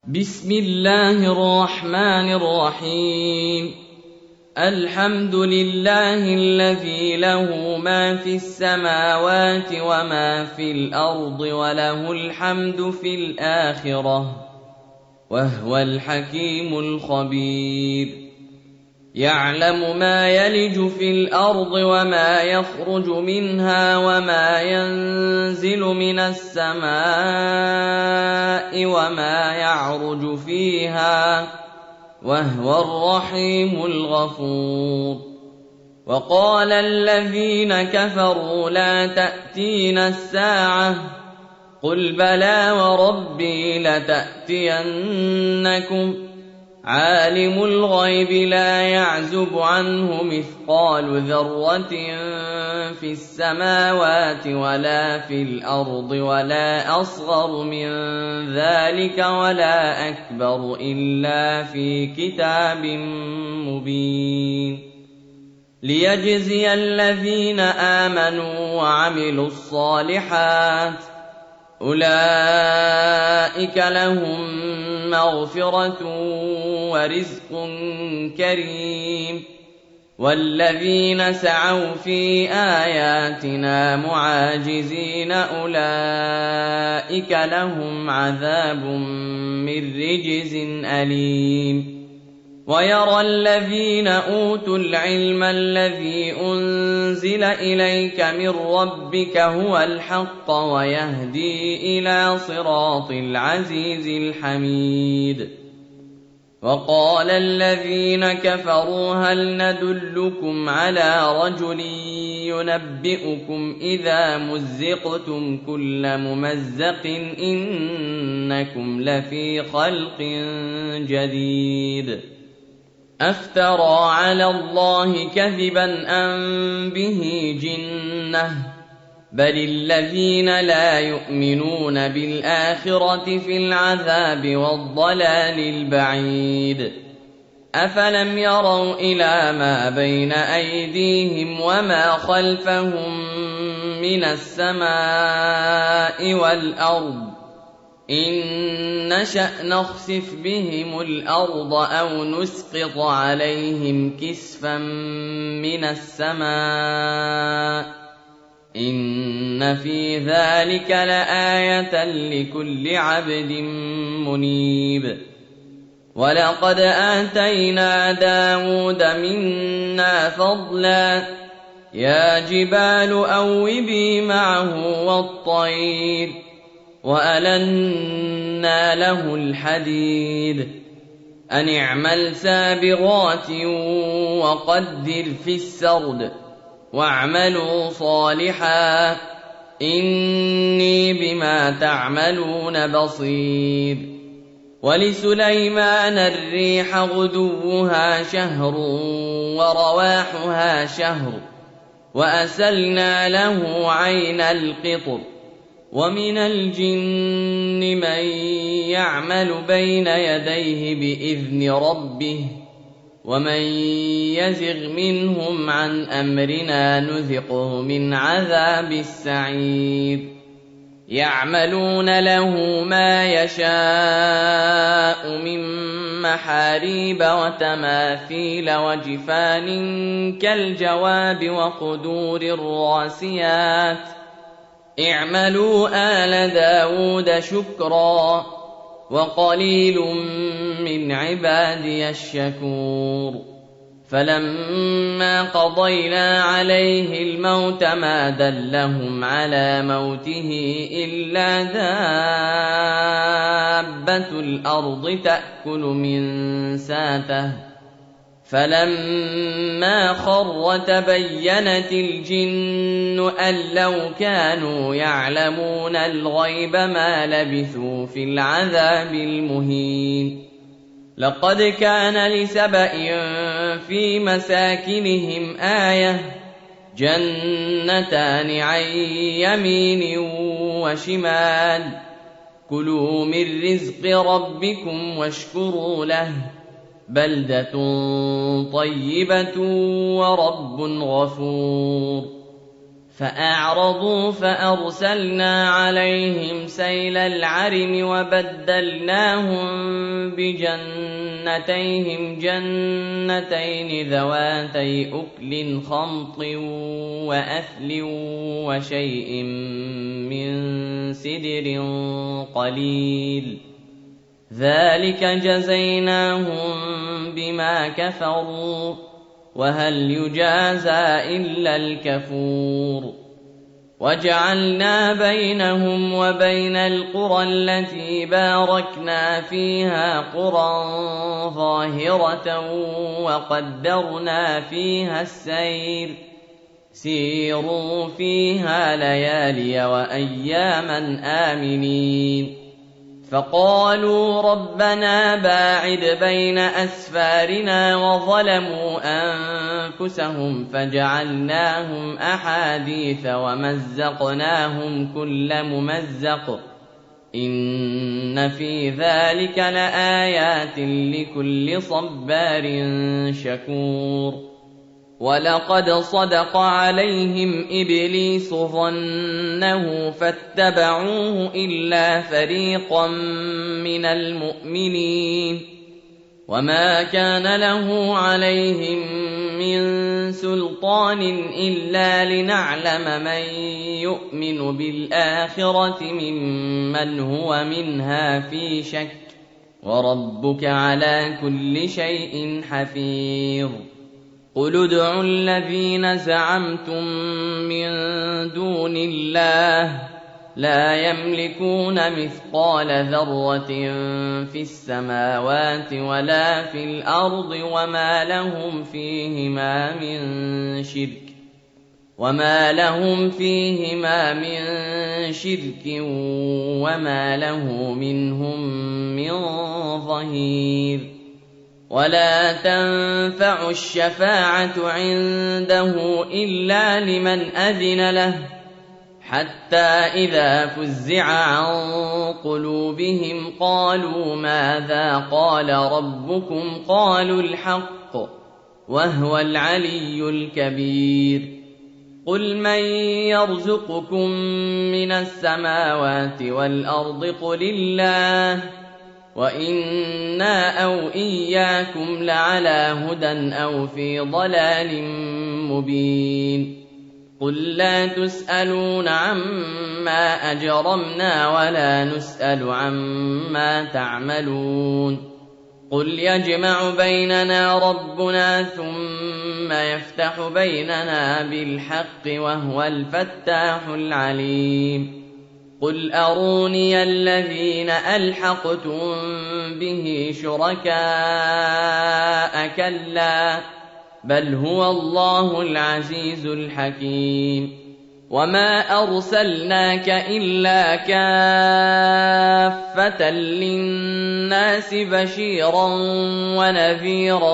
بسم الله الرحمن الرحيم. الحمد لله الذي له ما في السماوات وما في الأرض وله الحمد في الآخرة وهو الحكيم الخبير. يعلم ما يلج في الأرض وما يخرج منها وما ينزل من السماء وما يعرج فيها وهو الرحيم الغفور. وقال الذين كفروا لا تأتينا الساعة قل بلى وربي لتأتينكم عالم الغيب لا يعزب عنه مثقال ذرة في السماوات ولا في الأرض ولا أصغر من ذلك ولا أكبر إلا في كتاب مبين ليجزي الذين آمنوا وعملوا الصالحات أولئك لهم مغفرة ورزق كريم. والذين سعوا في آياتنا معاجزين أولئك لهم عذاب من رجز أليم. ويرى الذين أوتوا العلم الذي أنزل إليك من ربك هو الحق ويهدي إلى صراط العزيز الحميد. وقال الذين كفروا هل ندلكم على رجل ينبئكم إذا مزقتم كل ممزق إنكم لفي خلق جديد. أفترى على الله كذبا أم به جنة بل الذين لا يؤمنون بالآخرة في العذاب والضلال البعيد. أفلم يروا إلى ما بين أيديهم وما خلفهم من السماء والأرض إن نشأ نخسف بهم الأرض أو نسقط عليهم كسفا من السماء إن في ذلك لآية لكل عبد منيب. ولقد آتينا داود منا فضلا يا جبال أوبي معه والطير وألنا له الحديد أن اعمل سابغات وقدر في السرد واعملوا صالحا إني بما تعملون بصير. ولسليمان الريح غدوها شهر ورواحها شهر وأسلنا له عين القطر. ومن الجن من يعمل بين يديه بإذن ربه ومن يزغ منهم عن أمرنا نذقه من عذاب السعير. يعملون له ما يشاء من محاريب وتماثيل وجفان كالجواب وقدور الراسيات اعملوا آل داود شكرا وقليل من عبادي الشكور. فلما قضينا عليه الموت ما دلهم على موته إلا دابة الأرض تأكل من ساته فلما خر تبينت الجن أن لو كانوا يعلمون الغيب ما لبثوا في العذاب المهين. لقد كان لسبإ في مساكنهم آية جنتان عن يمين وشمال كلوا من رزق ربكم واشكروا له بلدة طيبة ورب غفور. فأعرضوا فأرسلنا عليهم سيل العرم وبدلناهم بجنتيهم جنتين ذواتي أكل خمط وأثل وشيء من سدر قليل ذلك جزيناهم بما كفروا وهل يجازى إلا الكفور وجعلنا بينهم وبين القرى التي باركنا فيها قرى ظاهرة وقدرنا فيها السير سيروا فيها ليالي وأياما آمنين فقالوا ربنا باعد بين أسفارنا وظلموا أنفسهم فجعلناهم أحاديث ومزقناهم كل ممزق إن في ذلك لآيات لكل صبار شكور ولقد صدق عليهم إبليس ظنه فاتبعوه إلا فريقا من المؤمنين وما كان له عليهم من سلطان إلا لنعلم من يؤمن بالآخرة ممن هو منها في شك وربك على كل شيء حفيظ قل ادعوا الذين زعمتم من دون الله لا يملكون مثقال ذرة في السماوات ولا في الأرض وما لهم فيهما من شرك وما له منهم من ظهير ولا تنفع الشفاعة عنده إلا لمن أذن له حتى إذا فزع عن قلوبهم قالوا ماذا قال ربكم قالوا الحق وهو العلي الكبير قل من يرزقكم من السماوات والأرض قل الله وإنا أو إياكم لعلى هدى أو في ضلال مبين قل لا تسألون عما أجرمنا ولا نسأل عما تعملون قل يجمع بيننا ربنا ثم يفتح بيننا بالحق وهو الفتاح العليم قل أروني الذين ألحقتم به شركاء كلا بل هو الله العزيز الحكيم وما أرسلناك إلا كافة للناس بشيرا ونذيرا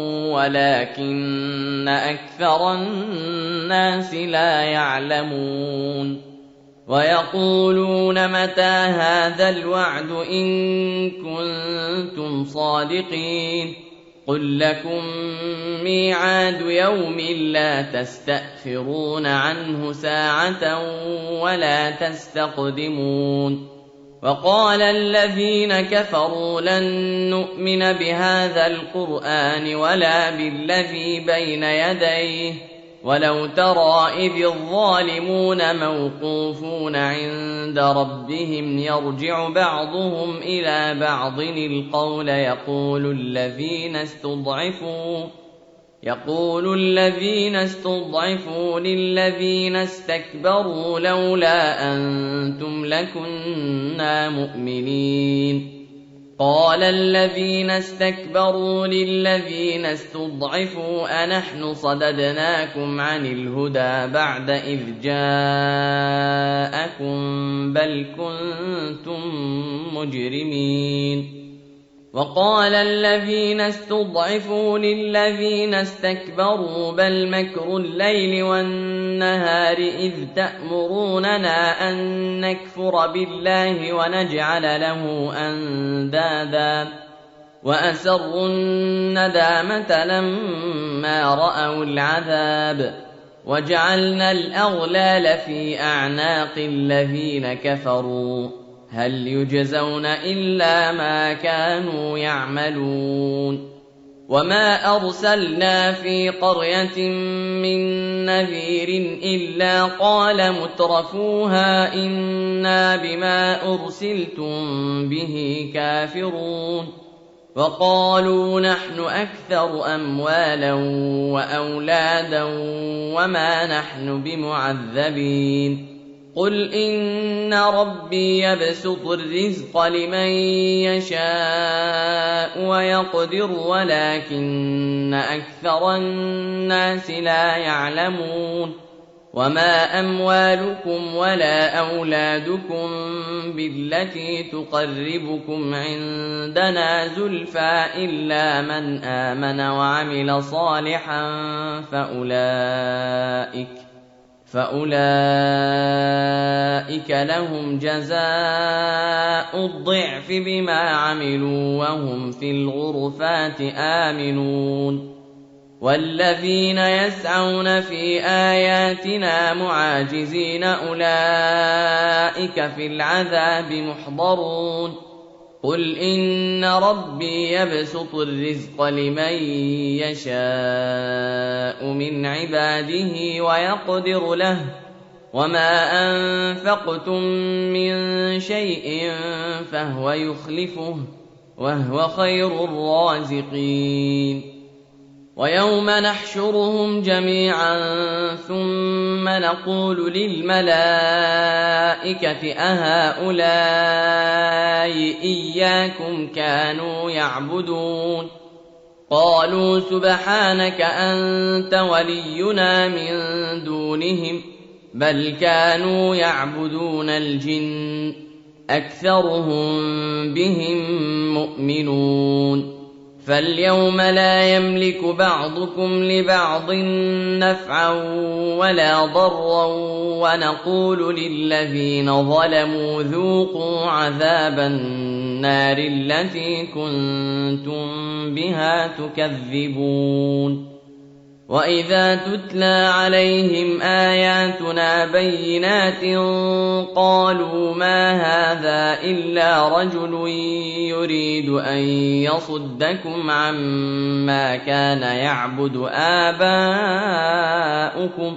ولكن أكثر الناس لا يعلمون ويقولون متى هذا الوعد إن كنتم صادقين قل لكم ميعاد يوم لا تستأخرون عنه ساعة ولا تستقدمون وقال الذين كفروا لن نؤمن بهذا القرآن ولا بالذي بين يديه ولو ترى إذ الظالمون موقوفون عند ربهم يرجع بعضهم إلى بعض القول يقول الذين استضعفوا للذين استكبروا لولا أنتم لكنا مؤمنين قال الذين استكبروا للذين استضعفوا أنحن صددناكم عن الهدى بعد إذ جاءكم بل كنتم مجرمين وقال الذين استضعفوا للذين استكبروا بل مكر الليل والنهار إذ تأمروننا أن نكفر بالله ونجعل له أندادا وأسروا الندامة لما رأوا العذاب وجعلنا الأغلال في أعناق الذين كفروا هل يجزون إلا ما كانوا يعملون وما أرسلنا في قرية من نذير إلا قال مترفوها إنا بما أرسلتم به كافرون وقالوا نحن أكثر أموالا وأولادا وما نحن بمعذبين قل إن ربي يبسط الرزق لمن يشاء ويقدر ولكن أكثر الناس لا يعلمون وما أموالكم ولا أولادكم بالتي تقربكم عندنا زلفى إلا من آمن وعمل صالحا فأولئك لهم جزاء الضعف بما عملوا وهم في الغرفات آمنون والذين يسعون في آياتنا معاجزين أولئك في العذاب محضرون قل إن ربي يبسط الرزق لمن يشاء من عباده ويقدر له وما أنفقتم من شيء فهو يخلفه وهو خير الرازقين ويوم نحشرهم جميعا ثم نقول للملائكة أهؤلاء إياكم كانوا يعبدون قالوا سبحانك أنت ولينا من دونهم بل كانوا يعبدون الجن أكثرهم بهم مؤمنون فاليوم لا يملك بعضكم لبعض نفعا ولا ضرا ونقول للذين ظلموا ذوقوا عذاب النار التي كنتم بها تكذبون وإذا تتلى عليهم آياتنا بينات قالوا ما هذا إلا رجل يريد أن يصدكم عما كان يعبد آباؤكم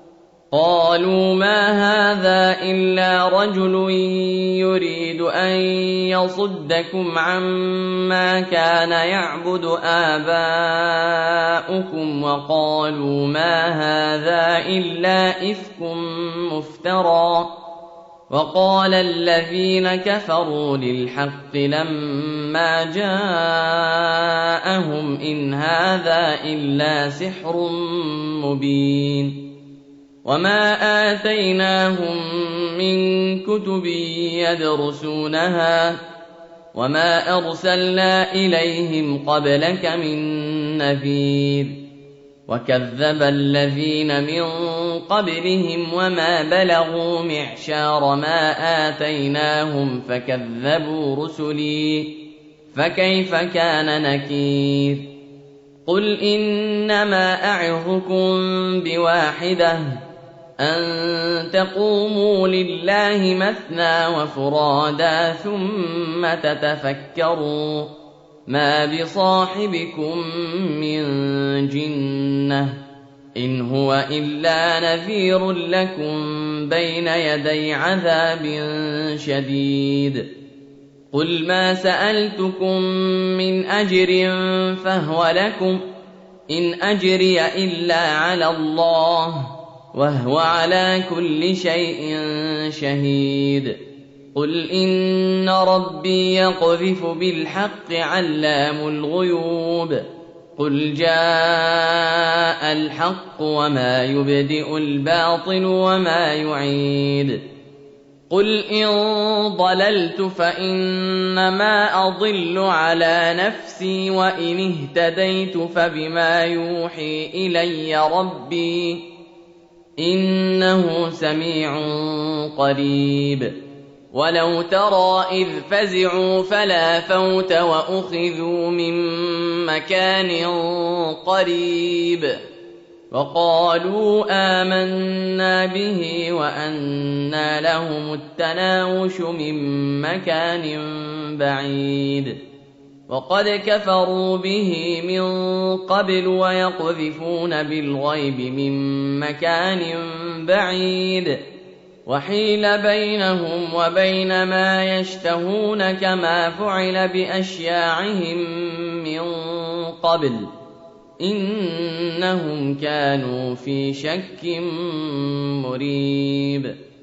وقالوا ما هذا إلا إفك مفترى وقال الذين كفروا للحق لما جاءهم إن هذا إلا سحر مبين وما آتيناهم من كتب يدرسونها وما أرسلنا إليهم قبلك من نذير وكذب الذين من قبلهم وما بلغوا معشار ما آتيناهم فكذبوا رسلي فكيف كان نكير قل إنما أعظكم بواحدة أن تقوموا لله مثنى وفرادا ثم تتفكروا ما بصاحبكم من جنة إن هو إلا نذير لكم بين يدي عذاب شديد قل ما سألتكم من أجر فهو لكم إن أجري إلا على الله وهو على كل شيء شهيد قل إن ربي يقذف بالحق علام الغيوب قل جاء الحق وما يبدئ الباطل وما يعيد قل إن ضللت فإنما أضل على نفسي وإن اهتديت فبما يوحي إلي ربي إنه سميع قريب ولو ترى إذ فزعوا فلا فوت وأخذوا من مكان قريب وقالوا آمنا به وأنى لهم التناوش من مكان بعيد وقد كفروا به من قبل ويقذفون بالغيب من مكان بعيد وحيل بينهم وبين ما يشتهون كما فعل بأشياعهم من قبل إنهم كانوا في شك مريب